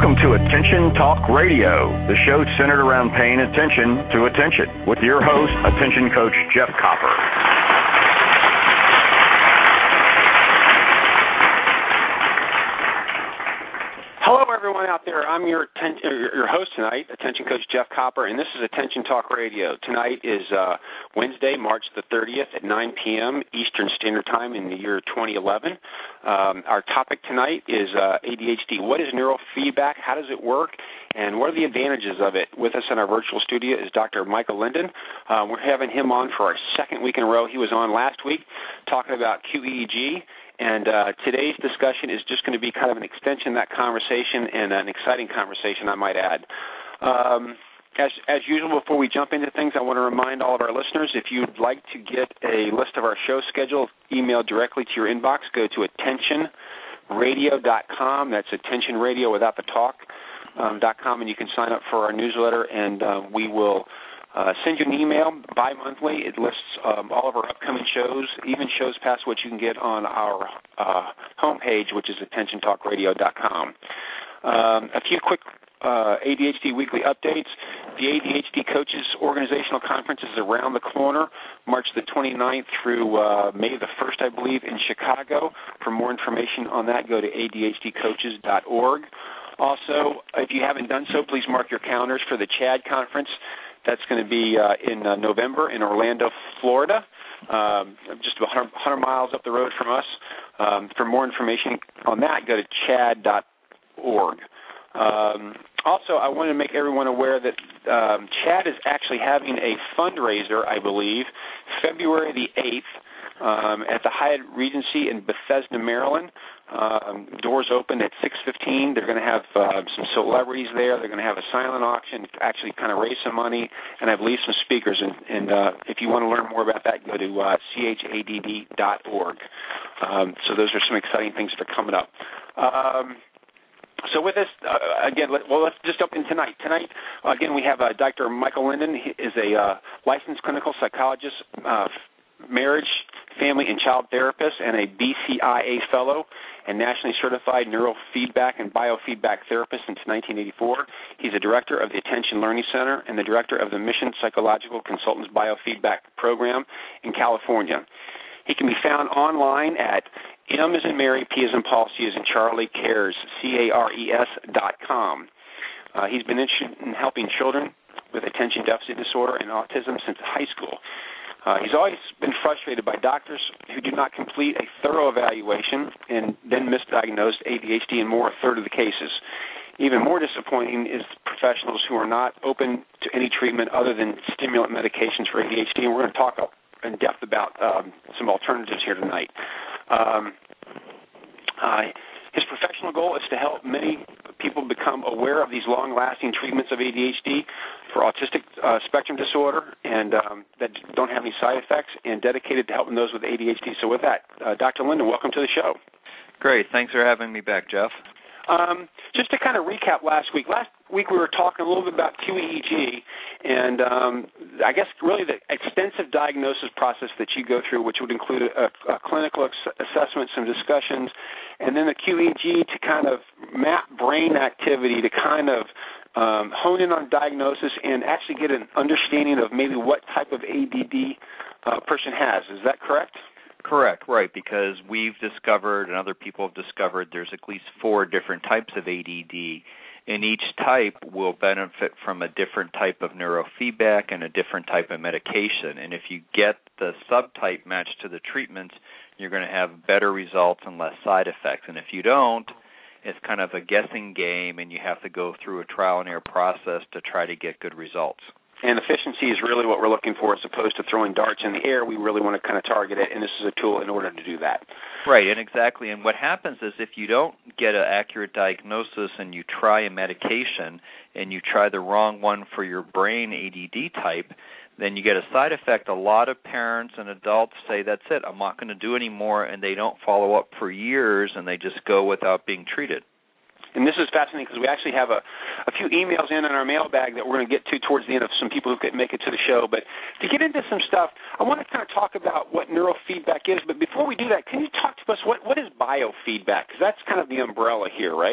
welcome to Attention Talk Radio, the show centered around paying attention to attention, with your host, Attention Coach Jeff Copper. Hello, everyone out there. I'm your host tonight, Attention Coach Jeff Copper, and this is Attention Talk Radio. Tonight is Wednesday, March the 30th at 9 p.m. Eastern Standard Time in the year 2011. Our topic tonight is ADHD. What is neurofeedback? How does it work? And what are the advantages of it? With us in our virtual studio is Dr. Michael Linden. We're having him on for our second week in a row. He was on last week talking about QEEG. And today's discussion is just going to be kind of an extension of that conversation and an exciting conversation, I might add. As usual, before we jump into things, I want to remind all of our listeners, if you'd like to get a list of our show schedule emailed directly to your inbox, go to attentionradio.com. That's attentionradio without the talk.com, and you can sign up for our newsletter, and we will send you an email bi-monthly. It lists all of our upcoming shows, even shows past what you can get on our homepage, which is attentiontalkradio.com. A few quick ADHD weekly updates. The ADHD Coaches Organizational Conference is around the corner, March the 29th through May the 1st, I believe, in Chicago. For more information on that, go to adhdcoaches.org. Also, if you haven't done so, please mark your calendars for the CHAD Conference. That's going to be in November in Orlando, Florida, just about 100 miles up the road from us. For more information on that, go to chad.org. Also, I want to make everyone aware that CHAD is actually having a fundraiser, I believe, February the 8th at the Hyatt Regency in Bethesda, Maryland. Doors open at 6:15. They're going to have some celebrities there. They're going to have a silent auction to actually kind of raise some money, and I believe some speakers. And if you want to learn more about that, go to chadd.org. So those are some exciting things that are coming up. So with this, again, let's just jump in tonight. Tonight, again, we have Dr. Michael Linden. He is a licensed clinical psychologist, marriage, family, and child therapist, and a BCIA fellow and nationally certified neurofeedback and biofeedback therapist since 1984. He's a director of the Attention Learning Center and the director of the Mission Psychological Consultants Biofeedback Program in California. He can be found online at M as in Mary, P as in Paul, C as in Charlie, CARES, CARES.com. He's been interested in helping children with attention deficit disorder and autism since high school. He's always been frustrated by doctors who do not complete a thorough evaluation and then misdiagnose ADHD in more a third of the cases. Even more disappointing is professionals who are not open to any treatment other than stimulant medications for ADHD, and we're going to talk in depth about some alternatives here tonight. His professional goal is to help many people become aware of these long-lasting treatments of ADHD for autistic spectrum disorder and that don't have any side effects, and dedicated to helping those with ADHD. So with that, Dr. Linden, welcome to the show. Great. Thanks for having me back, Jeff. Just to kind of recap last week. Last week we were talking a little bit about QEEG and I guess really the extensive diagnosis process that you go through, which would include a clinical assessment, some discussions, and then the QEEG to kind of map brain activity to kind of hone in on diagnosis and actually get an understanding of maybe what type of ADD a person has. Is that correct? Correct, right, because we've discovered and other people have discovered there's at least 4 different types of ADD, and each type will benefit from a different type of neurofeedback and a different type of medication. And if you get the subtype matched to the treatment, you're going to have better results and less side effects. And if you don't, it's kind of a guessing game, and you have to go through a trial and error process to try to get good results. And efficiency is really what we're looking for, as opposed to throwing darts in the air. We really want to kind of target it, and this is a tool in order to do that. Right, and exactly. And what happens is if you don't get an accurate diagnosis and you try a medication and you try the wrong one for your brain ADD type, then you get a side effect. A lot of parents and adults say, that's it, I'm not going to do any more, and they don't follow up for years, and they just go without being treated. And this is fascinating because we actually have a few emails in our mailbag that we're going to get to towards the end of some people who couldn't make it to the show. But to get into some stuff, I want to kind of talk about what neurofeedback is. But before we do that, can you talk to us, what is biofeedback? Because that's kind of the umbrella here, right?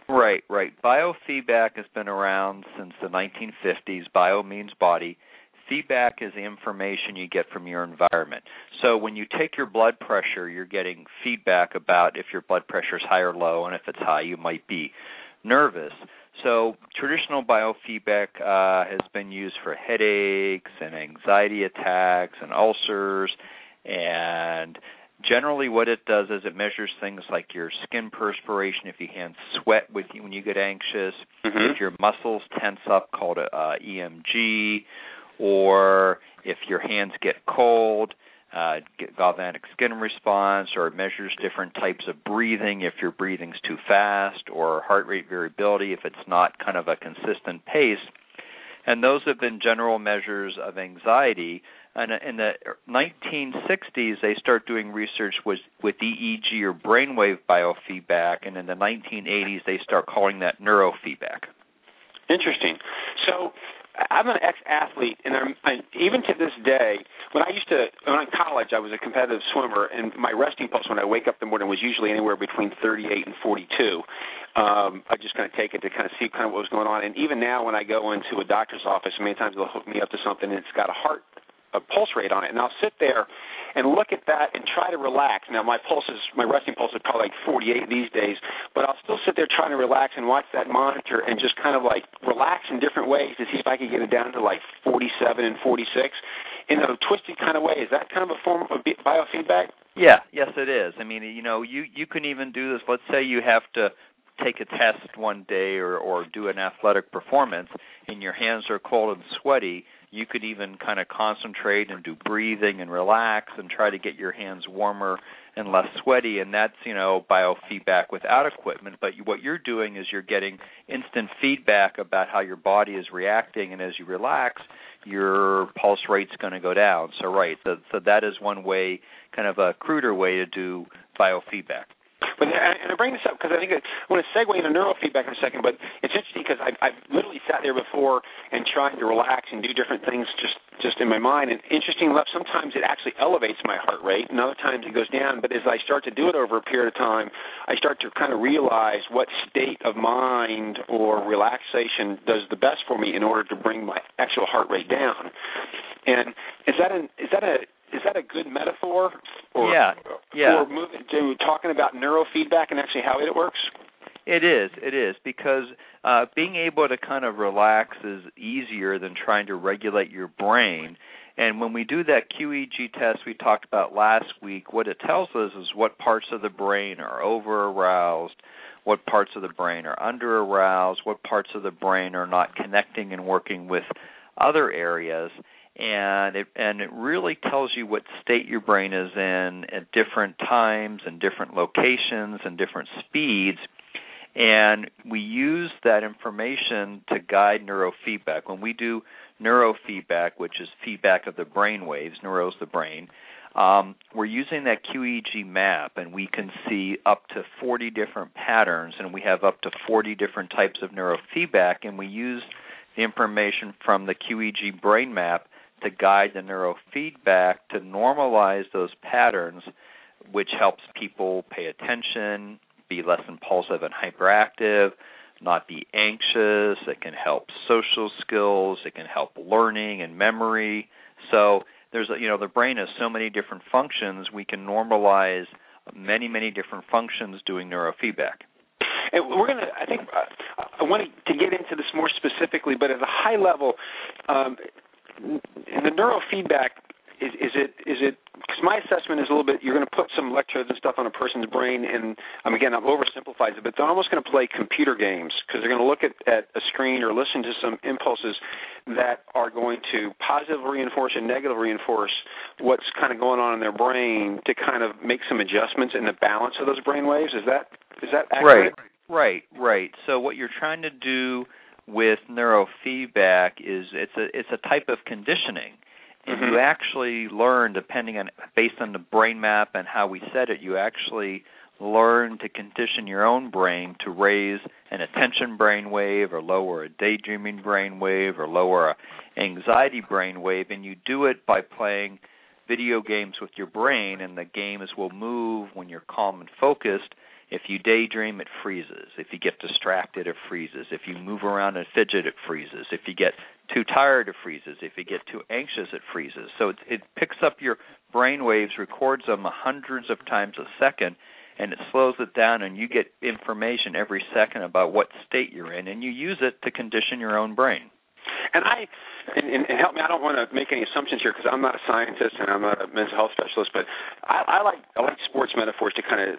Right. Biofeedback has been around since the 1950s. Bio means body. Feedback is the information you get from your environment. So when you take your blood pressure, you're getting feedback about if your blood pressure is high or low, and if it's high, you might be nervous. So traditional biofeedback has been used for headaches and anxiety attacks and ulcers, and generally what it does is it measures things like your skin perspiration, if your hands sweat with you when you get anxious, if your muscles tense up, called EMG, or if your hands get cold, galvanic skin response, or it measures different types of breathing, if your breathing's too fast, or heart rate variability, if it's not kind of a consistent pace. And those have been general measures of anxiety. And in the 1960s, they start doing research with EEG or brainwave biofeedback, and in the 1980s, they start calling that neurofeedback. Interesting. So I'm an ex-athlete, and even to this day, when I in college, I was a competitive swimmer, and my resting pulse when I wake up in the morning was usually anywhere between 38 and 42. I just kind of take it to kind of see kind of what was going on. And even now, when I go into a doctor's office, many times they'll hook me up to something, and it's got a pulse rate on it, and I'll sit there and look at that and try to relax. Now, my resting pulse is probably like 48 these days, but I'll still sit there trying to relax and watch that monitor and just kind of like relax in different ways to see if I can get it down to like 47 and 46 in a twisted kind of way. Is that kind of a form of biofeedback? Yeah, yes, it is. I mean, you can even do this. Let's say you have to take a test one day or do an athletic performance, and your hands are cold and sweaty. You could even kind of concentrate and do breathing and relax and try to get your hands warmer and less sweaty, and that's, biofeedback without equipment. But what you're doing is you're getting instant feedback about how your body is reacting, and as you relax, your pulse rate's going to go down. So that is one way, kind of a cruder way to do biofeedback. But and I bring this up because I think I want to segue into neurofeedback in a second, but it's interesting because I've literally sat there before and tried to relax and do different things just in my mind, and interesting enough, sometimes it actually elevates my heart rate, and other times it goes down, but as I start to do it over a period of time, I start to kind of realize what state of mind or relaxation does the best for me in order to bring my actual heart rate down. And is that a good metaphor? Yeah. For moving to talking about neurofeedback and actually how it works? It is, because being able to kind of relax is easier than trying to regulate your brain. And when we do that QEEG test we talked about last week, what it tells us is what parts of the brain are over-aroused, what parts of the brain are under-aroused, what parts of the brain are not connecting and working with other areas. And it really tells you what state your brain is in at different times and different locations and different speeds. And we use that information to guide neurofeedback. When we do neurofeedback, which is feedback of the brain waves, neuro's the brain, we're using that QEEG map, and we can see up to 40 different patterns, and we have up to 40 different types of neurofeedback, and we use the information from the QEEG brain map to guide the neurofeedback to normalize those patterns, which helps people pay attention, be less impulsive and hyperactive, not be anxious. It can help social skills. It can help learning and memory. So the brain has so many different functions. We can normalize many, many different functions doing neurofeedback. And we're going to, I want to get into this more specifically, but at a high level, in the neurofeedback, is it because my assessment is a little bit, you're going to put some electrodes and stuff on a person's brain, and again, I've oversimplified it, but they're almost going to play computer games because they're going to look at a screen or listen to some impulses that are going to positively reinforce and negatively reinforce what's kind of going on in their brain to kind of make some adjustments in the balance of those brain waves. Is that accurate? Right. So what you're trying to do with neurofeedback is it's a type of conditioning. And you actually learn, based on the brain map and how we set it, you actually learn to condition your own brain to raise an attention brain wave or lower a daydreaming brain wave or lower an anxiety brain wave, and you do it by playing video games with your brain, and the games will move when you're calm and focused, If you daydream, it freezes. If you get distracted, it freezes. If you move around and fidget, it freezes. If you get too tired, it freezes. If you get too anxious, it freezes. So it picks up your brain waves, records them hundreds of times a second, and it slows it down, and you get information every second about what state you're in, and you use it to condition your own brain. And help me, I don't want to make any assumptions here because I'm not a scientist and I'm not a mental health specialist, but I like sports metaphors to kind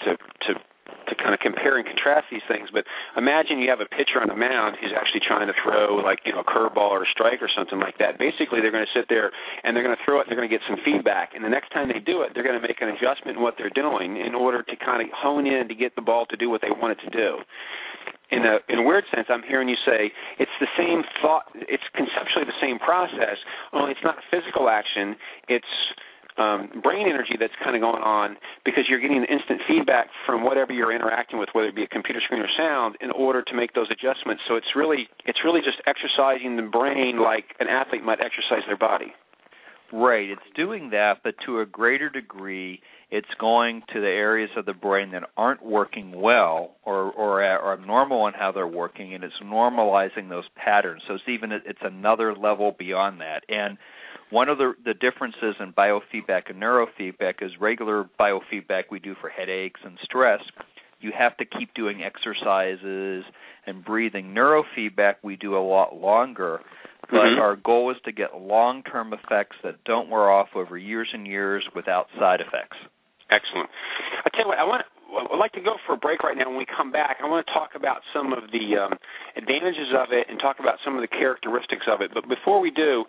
of compare and contrast these things. But imagine you have a pitcher on the mound who's actually trying to throw a curveball or a strike or something like that. Basically, they're going to sit there and they're going to throw it and they're going to get some feedback. And the next time they do it, they're going to make an adjustment in what they're doing in order to kind of hone in to get the ball to do what they want it to do. In a weird sense, I'm hearing you say it's the same thought. It's conceptually the same process, only it's not a physical action. It's brain energy that's kind of going on because you're getting instant feedback from whatever you're interacting with, whether it be a computer screen or sound, in order to make those adjustments. So it's really just exercising the brain like an athlete might exercise their body. Right. It's doing that, but to a greater degree, it's going to the areas of the brain that aren't working well or are abnormal in how they're working, and it's normalizing those patterns. So it's another level beyond that. And one of the differences in biofeedback and neurofeedback is regular biofeedback we do for headaches and stress. You have to keep doing exercises and breathing. Neurofeedback we do a lot longer, but our goal is to get long-term effects that don't wear off over years and years without side effects. Excellent. I tell you what, I'd like to go for a break right now. When we come back, I want to talk about some of the advantages of it and talk about some of the characteristics of it. But before we do,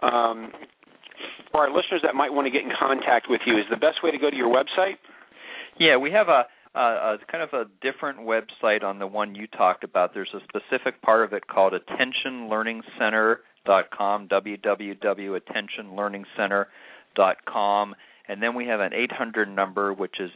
for our listeners that might want to get in contact with you, is the best way to go to your website? Yeah, we have a kind of a different website on the one you talked about. There's a specific part of it called attentionlearningcenter.com, www.attentionlearningcenter.com. And then we have an 800 number, which is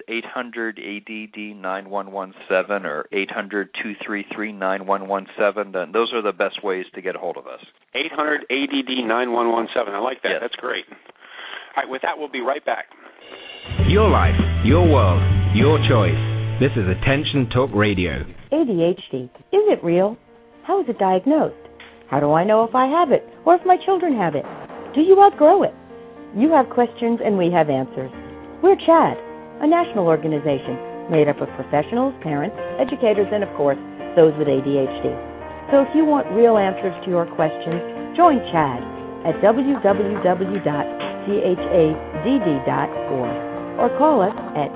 800-ADD-9117 or 800-233-9117. And those are the best ways to get a hold of us. 800-ADD-9117. I like that. Yes. That's great. All right, with that, we'll be right back. Your life, your world, your choice. This is Attention Talk Radio. ADHD. Is it real? How is it diagnosed? How do I know if I have it or if my children have it? Do you outgrow it? You have questions and we have answers. We're CHADD, a national organization made up of professionals, parents, educators, and, of course, those with ADHD. So if you want real answers to your questions, join CHADD at www.chadd.org or call us at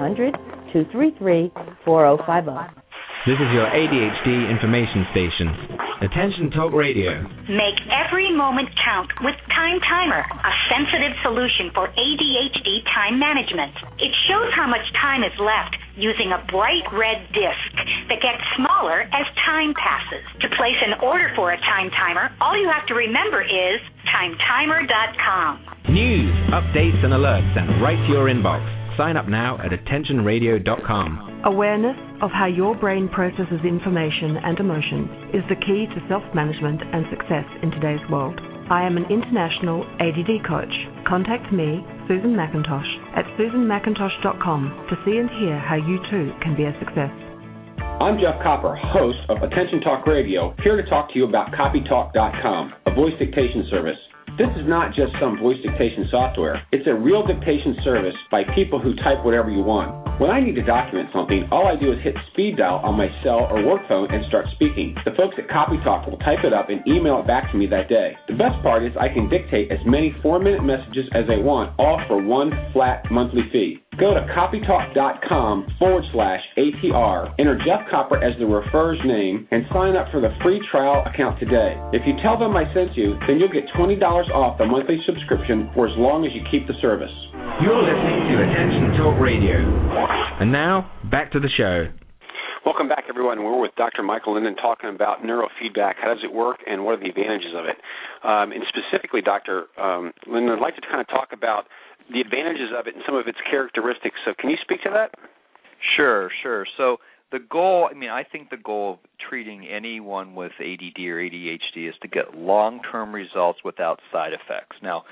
800-233-4050. This is your ADHD information station, Attention Talk Radio. Make every moment count with Time Timer, a sensitive solution for ADHD time management. It shows how much time is left using a bright red disc that gets smaller as time passes. To place an order for a Time Timer, all you have to remember is timetimer.com. News, updates, and alerts sent right to your inbox. Sign up now at attentionradio.com. Awareness of how your brain processes information and emotions is the key to self-management and success in today's world. I am an international ADD coach. Contact me, Susan McIntosh, at susanmcintosh.com to see and hear how you too can be a success. I'm Jeff Copper, host of Attention Talk Radio, here to talk to you about CopyTalk.com, a voice dictation service. This is not just some voice dictation software. It's a real dictation service by people who type whatever you want. When I need to document something, all I do is hit speed dial on my cell or work phone and start speaking. The folks at CopyTalk will type it up and email it back to me that day. The best part is I can dictate as many 4-minute messages as I want, all for one flat monthly fee. Go to copytalk.com/ATR, enter Jeff Copper as the referrer's name, and sign up for the free trial account today. If you tell them I sent you, then you'll get $20 off the monthly subscription for as long as you keep the service. You're listening to Attention Talk Radio. And now, back to the show. Welcome back, everyone. We're with Dr. Michael Linden talking about neurofeedback. How does it work, and what are the advantages of it? And specifically, Dr. Linden, I'd like to kind of talk about the advantages of it and some of its characteristics. So can you speak to that? Sure. So the goal, I think the goal of treating anyone with ADD or ADHD is to get long-term results without side effects. Now,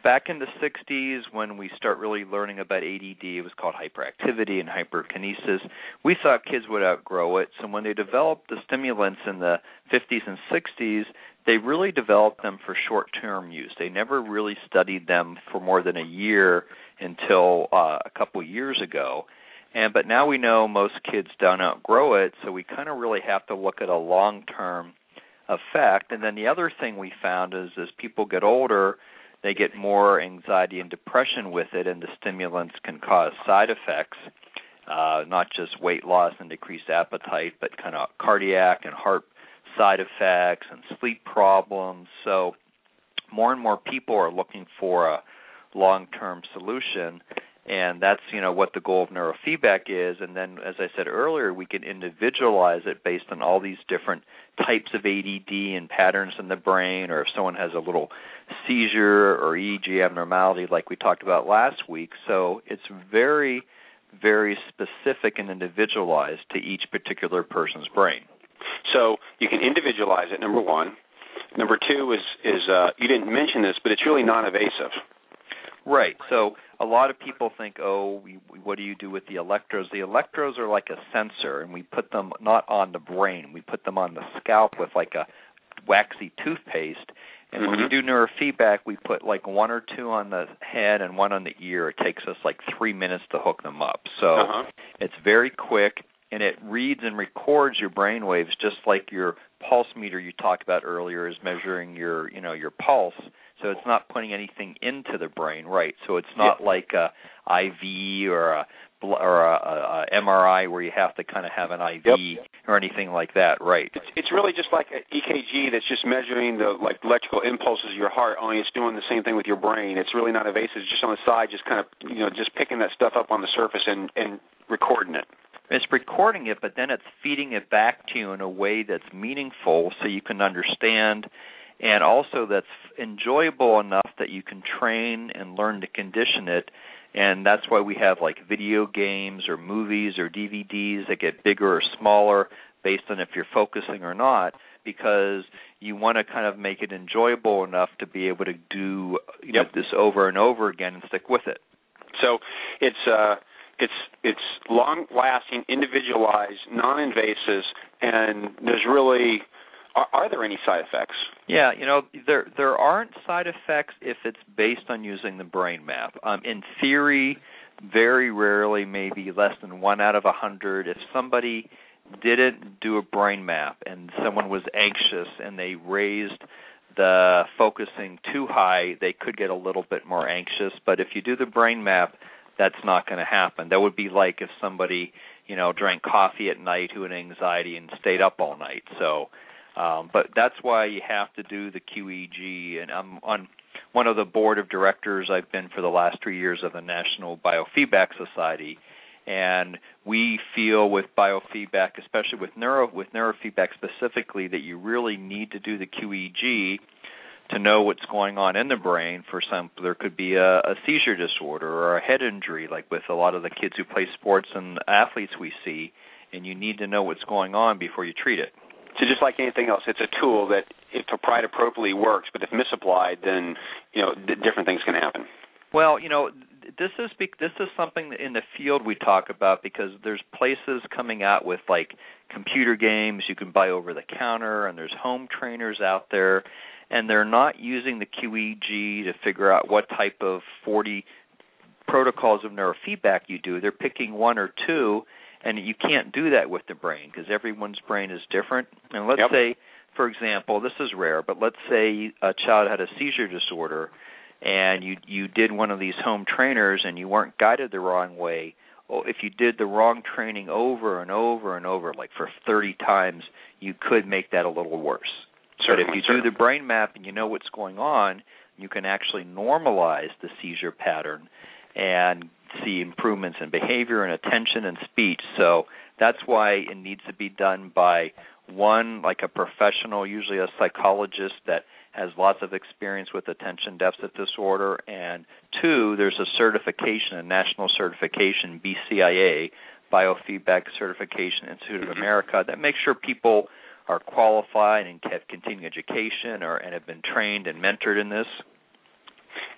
back in the 60s when we start really learning about ADD, it was called hyperactivity and hyperkinesis. We thought kids would outgrow it. So when they developed the stimulants in the 50s and 60s, they really developed them for short-term use. They never really studied them for more than a year until a couple years ago. But now we know most kids don't outgrow it, so we kind of really have to look at a long-term effect. And then the other thing we found is as people get older, they get more anxiety and depression with it, and the stimulants can cause side effects, not just weight loss and decreased appetite, but kind of cardiac and heart side effects and sleep problems. So more and more people are looking for a long-term solution, and that's, what the goal of neurofeedback is. And then, as I said earlier, we can individualize it based on all these different types of ADD and patterns in the brain, or if someone has a little seizure or EEG abnormality like we talked about last week. So it's very, very specific and individualized to each particular person's brain. So you can individualize it, number one. Number two is you didn't mention this, but it's really non-invasive. Right. So a lot of people think, what do you do with the electrodes? The electrodes are like a sensor, and we put them not on the brain. We put them on the scalp with like a waxy toothpaste. And when you do neurofeedback, we put like one or two on the head and one on the ear. It takes us like 3 minutes to hook them up. So it's very quick, and it reads and records your brain waves just like your pulse meter you talked about earlier is measuring your pulse. So it's not putting anything into the brain, right? So it's not like a IV or a MRI where you have to kind of have an IV or anything like that, right? It's really just like an EKG that's just measuring the electrical impulses of your heart, only it's doing the same thing with your brain. It's really not invasive. It's just on the side, just kind of just picking that stuff up on the surface and recording it. It's recording it, but then it's feeding it back to you in a way that's meaningful so you can understand, and also that's enjoyable enough that you can train and learn to condition it. And that's why we have like video games or movies or DVDs that get bigger or smaller based on if you're focusing or not, because you want to kind of make it enjoyable enough to be able to do this over and over again and stick with it. So it's long-lasting, individualized, non-invasive, and there's really are there any side effects? Yeah, there aren't side effects if it's based on using the brain map. In theory, very rarely, maybe less than 1 out of 100, if somebody didn't do a brain map and someone was anxious and they raised the focusing too high, they could get a little bit more anxious. But if you do the brain map, that's not going to happen. That would be like if somebody, drank coffee at night who had anxiety and stayed up all night. So, but that's why you have to do the QEEG. And I'm on one of the board of directors. I've been for the last 3 years of the National Biofeedback Society. And we feel with biofeedback, especially with neurofeedback specifically, that you really need to do the QEEG to know what's going on in the brain. For some, there could be a seizure disorder or a head injury, like with a lot of the kids who play sports and athletes we see, and you need to know what's going on before you treat it. So just like anything else, it's a tool that, if applied appropriately, works, but if misapplied, then different things can happen. Well, this is something in the field we talk about, because there's places coming out with like computer games you can buy over the counter, and there's home trainers out there, and they're not using the QEEG to figure out what type of 40 protocols of neurofeedback you do. They're picking one or two, and you can't do that with the brain because everyone's brain is different. And let's say, for example, this is rare, but let's say a child had a seizure disorder, and you did one of these home trainers and you weren't guided the wrong way. Well, if you did the wrong training over and over and over, like for 30 times, you could make that a little worse. But if you do the brain map and you know what's going on, you can actually normalize the seizure pattern and see improvements in behavior and attention and speech. So that's why it needs to be done by one, like a professional, usually a psychologist that has lots of experience with attention deficit disorder, and two, there's a certification, a national certification, BCIA, Biofeedback Certification Institute of America, that makes sure people are qualified and have continuing education and have been trained and mentored in this.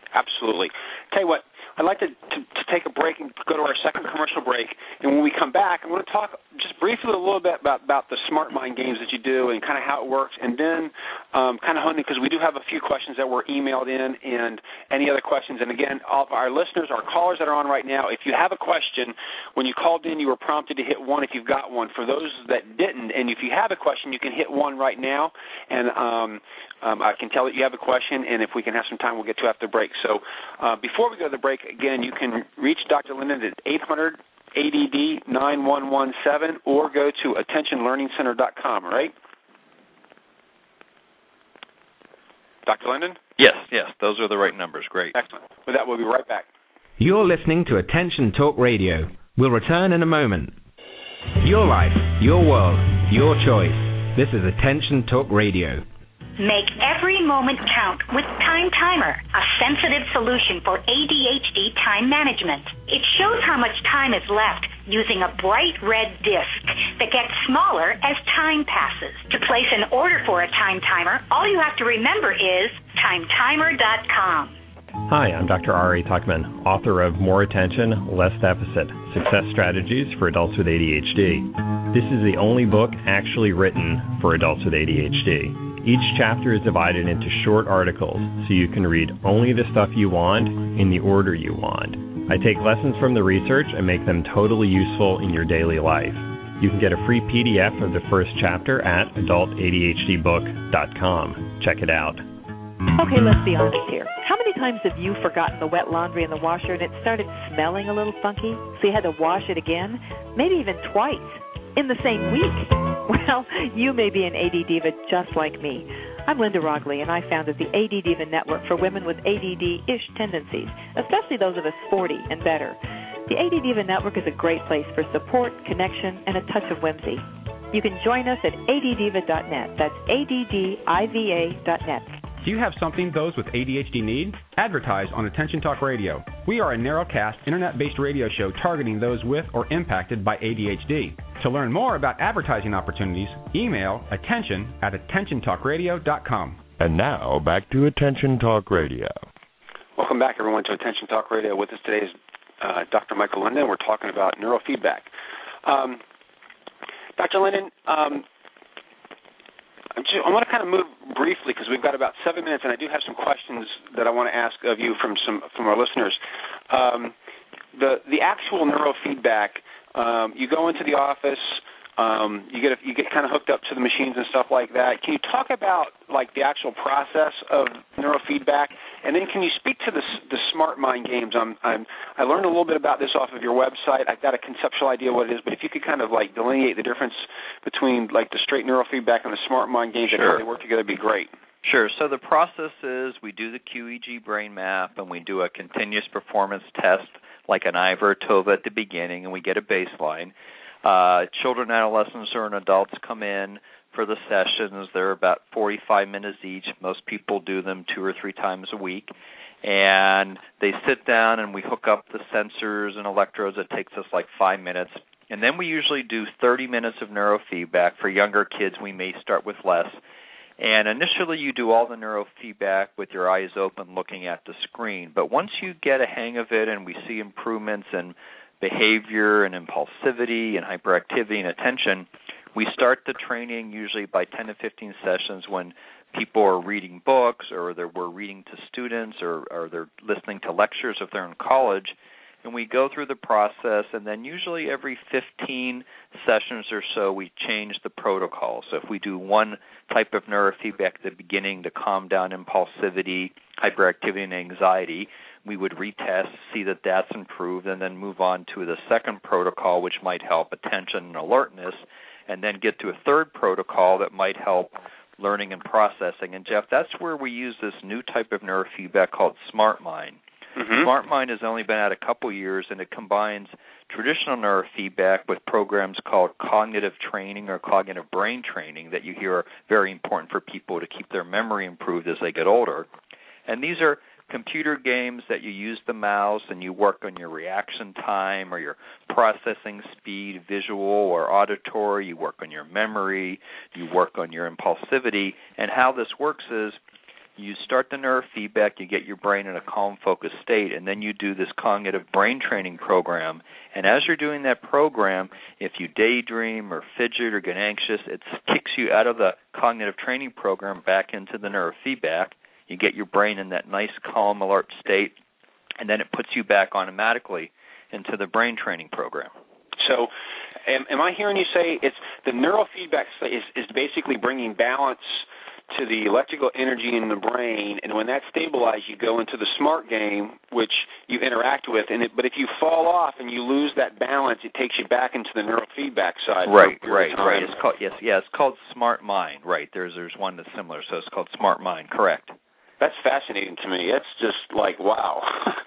Absolutely. Tell you what, I'd like to take a break and go to our second commercial break. And when we come back, I want to talk just briefly a little bit about the Smart Mind games that you do and kind of how it works. And then kind of honing, because we do have a few questions that were emailed in and any other questions. And, again, all of our listeners, our callers that are on right now, if you have a question, when you called in, you were prompted to hit 1 if you've got one. For those that didn't, and if you have a question, you can hit 1 right now. And I can tell that you have a question, and if we can have some time, we'll get to after the break. So before we go to the break, again, you can reach Dr. Linden at 800-ADD-9117 or go to attentionlearningcenter.com, right? Dr. Linden? Yes, those are the right numbers. Great. Excellent. With that, we'll be right back. You're listening to Attention Talk Radio. We'll return in a moment. Your life, your world, your choice. This is Attention Talk Radio. Make every moment count with Time Timer, a sensitive solution for ADHD time management. It shows how much time is left using a bright red disc that gets smaller as time passes. To place an order for a Time Timer, all you have to remember is timetimer.com. Hi, I'm Dr. Ari Tuckman, author of More Attention, Less Deficit, Success Strategies for Adults with ADHD. This is the only book actually written for adults with ADHD. Each chapter is divided into short articles, so you can read only the stuff you want in the order you want. I take lessons from the research and make them totally useful in your daily life. You can get a free PDF of the first chapter at adultadhdbook.com. Check it out. Okay, let's be honest here. How many times have you forgotten the wet laundry in the washer and it started smelling a little funky, so you had to wash it again, maybe even twice, in the same week? Well, you may be an AD diva just like me. I'm Linda Rogley, and I founded the AD Diva Network for women with ADD-ish tendencies, especially those of us 40 and better. The AD Diva Network is a great place for support, connection, and a touch of whimsy. You can join us at addiva.net. That's ADDIVA.net. Do you have something those with ADHD need? Advertise on Attention Talk Radio. We are a narrowcast, internet-based radio show targeting those with or impacted by ADHD. To learn more about advertising opportunities, email attention@attentiontalkradio.com. And now, back to Attention Talk Radio. Welcome back, everyone, to Attention Talk Radio. With us today is Dr. Michael Linden. We're talking about neurofeedback. Dr. Linden, I want to kind of move briefly because we've got about 7 minutes, and I do have some questions that I want to ask of you from our listeners. The actual neurofeedback, you go into the office, you get kind of hooked up to the machines and stuff like that. Can you talk about like the actual process of neurofeedback, and then can you speak to the Smart Mind games? I learned a little bit about this off of your website. I've got a conceptual idea what it is, but if you could kind of like delineate the difference between like the straight neurofeedback and the Smart Mind games and how they work together, it'd be great. Sure. So the process is we do the QEEG brain map, and we do a continuous performance test like an IVA or TOVA at the beginning, and we get a baseline. Children, adolescents, and adults come in for the sessions. They're about 45 minutes each. Most people do them 2 or 3 times a week. And they sit down, and we hook up the sensors and electrodes. It takes us like 5 minutes. And then we usually do 30 minutes of neurofeedback. For younger kids, we may start with less. And initially, you do all the neurofeedback with your eyes open looking at the screen. But once you get a hang of it and we see improvements in behavior and impulsivity and hyperactivity and attention, we start the training usually by 10 to 15 sessions when people are reading books or we're reading to students or they're listening to lectures if they're in college. And we go through the process, and then usually every 15 sessions or so we change the protocol. So if we do one type of neurofeedback at the beginning to calm down impulsivity, hyperactivity, and anxiety, we would retest, see that that's improved, and then move on to the second protocol, which might help attention and alertness, and then get to a third protocol that might help learning and processing. And, Jeff, that's where we use this new type of neurofeedback called Smart Mind. Mm-hmm. Smart Mind has only been out a couple years, and it combines traditional neurofeedback with programs called cognitive training or cognitive brain training that you hear are very important for people to keep their memory improved as they get older. And these are computer games that you use the mouse and you work on your reaction time or your processing speed, visual or auditory. You work on your memory. You work on your impulsivity. And how this works is you start the neurofeedback, you get your brain in a calm, focused state, and then you do this cognitive brain training program. And as you're doing that program, if you daydream or fidget or get anxious, it kicks you out of the cognitive training program back into the neurofeedback. You get your brain in that nice, calm, alert state, and then it puts you back automatically into the brain training program. So am I hearing you say it's the neurofeedback is basically bringing balance to the electrical energy in the brain, and when that's stabilized, you go into the SMART game, which you interact with. But if you fall off and you lose that balance, it takes you back into the neurofeedback side. Right. It's called it's called Smart Mind. Right. There's one that's similar, so it's called Smart Mind. Correct. That's fascinating to me. It's just like wow.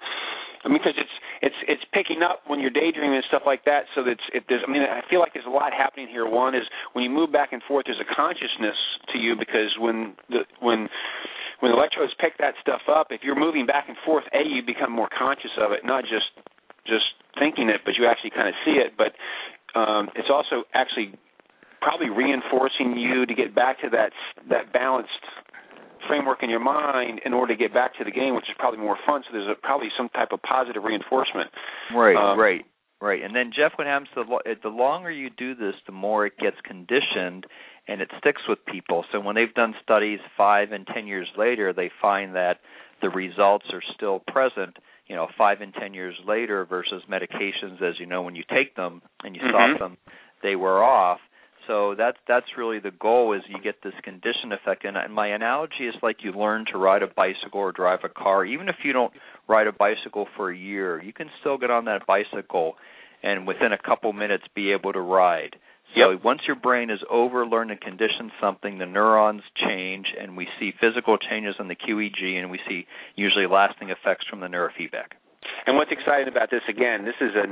I mean, because it's picking up when you're daydreaming and stuff like that. So I feel like there's a lot happening here. One is when you move back and forth, there's a consciousness to you because when the electrodes pick that stuff up, if you're moving back and forth, you become more conscious of it, not just thinking it, but you actually kind of see it. But it's also actually probably reinforcing you to get back to that balanced framework in your mind in order to get back to the game, which is probably more fun. So there's probably some type of positive reinforcement. Right. And then, Jeff, what happens, the longer you do this, the more it gets conditioned and it sticks with people. So when they've done studies 5 and 10 years later, they find that the results are still present, 5 and 10 years later versus medications, as you know, when you take them and you stop them, they wear off. So that's really the goal, is you get this condition effect. And my analogy is like you learn to ride a bicycle or drive a car. Even if you don't ride a bicycle for a year, you can still get on that bicycle and within a couple minutes be able to ride. So once your brain is overlearned and conditioned something, the neurons change, and we see physical changes in the QEEG, and we see usually lasting effects from the neurofeedback. And what's exciting about this, again, this is a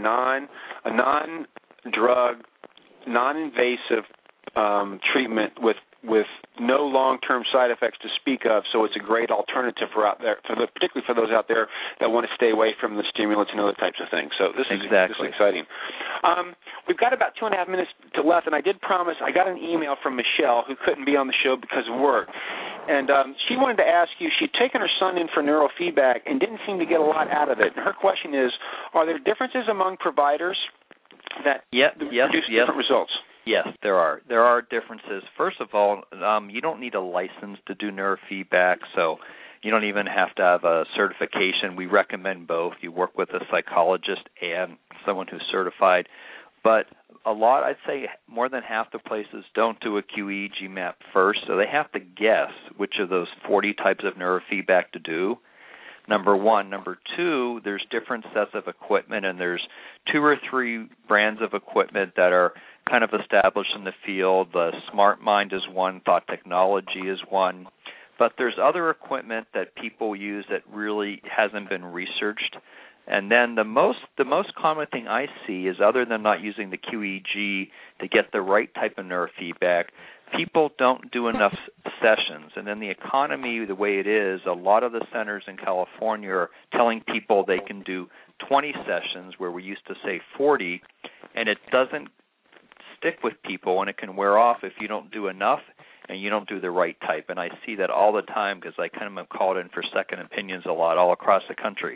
non-drug, non-invasive treatment with no long-term side effects to speak of, so it's a great alternative particularly for those out there that want to stay away from the stimulants and other types of things. So this is exciting. We've got about 2.5 minutes left, and I did promise, I got an email from Michelle, who couldn't be on the show because of work, and she wanted to ask you, she'd taken her son in for neurofeedback and didn't seem to get a lot out of it. And her question is, are there differences among providers that produce different results? Yes, there are. There are differences. First of all, you don't need a license to do neurofeedback, so you don't even have to have a certification. We recommend both. You work with a psychologist and someone who's certified. But I'd say more than half the places don't do a QEEG map first, so they have to guess which of those 40 types of neurofeedback to do. Number one. Number two, there's different sets of equipment, and there's 2 or 3 brands of equipment that are kind of established in the field. The Smart Mind is one, Thought Technology is one. But there's other equipment that people use that really hasn't been researched. And then the most common thing I see is, other than not using the QEEG to get the right type of neurofeedback, people don't do enough sessions. And in the economy, the way it is, a lot of the centers in California are telling people they can do 20 sessions where we used to say 40, and it doesn't stick with people, and it can wear off if you don't do enough and you don't do the right type. And I see that all the time because I kind of am called in for second opinions a lot all across the country.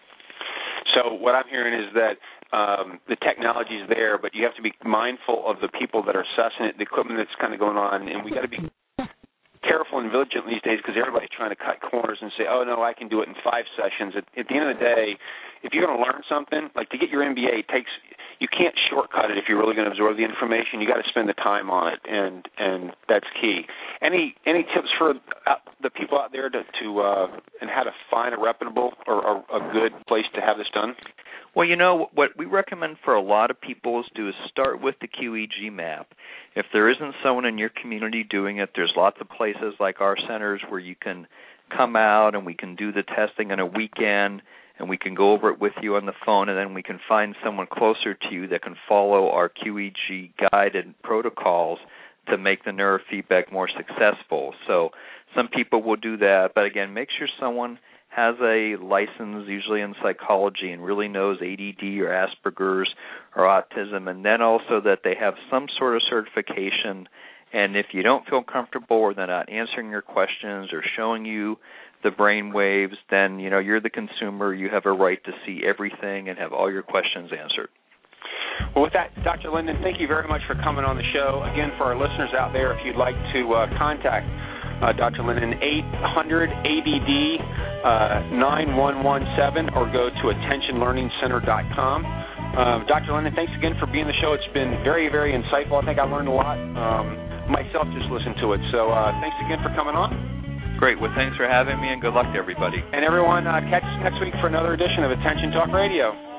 So what I'm hearing is that the technology is there, but you have to be mindful of the people that are assessing it, the equipment that's kind of going on, and we got to be careful and vigilant these days because everybody's trying to cut corners and say, oh, no, I can do it in 5 sessions. At the end of the day, if you're going to learn something, like to get your MBA, you can't shortcut it if you're really going to absorb the information. You got to spend the time on it, and that's key. Any tips for the people out there and how to find a reputable or a good place to have this done? Well, what we recommend for a lot of people is start with the QEEG map. If there isn't someone in your community doing it, there's lots of places like our centers where you can come out and we can do the testing on a weekend, and we can go over it with you on the phone, and then we can find someone closer to you that can follow our QEEG guided protocols to make the neurofeedback more successful. So some people will do that, but again, make sure someone has a license, usually in psychology, and really knows ADD or Asperger's or autism, and then also that they have some sort of certification And if you don't feel comfortable or they're not answering your questions or showing you the brain waves, then, you're the consumer. You have a right to see everything and have all your questions answered. Well, with that, Dr. Linden, thank you very much for coming on the show. Again, for our listeners out there, if you'd like to contact Dr. Linden, 800-ADD-9117 or go to attentionlearningcenter.com. Dr. Linden, thanks again for being on the show. It's been very, very insightful. I think I learned a lot. Myself just listened to it. So thanks again for coming on. Great. Well, thanks for having me, and good luck to everybody. And everyone, catch us next week for another edition of Attention Talk Radio.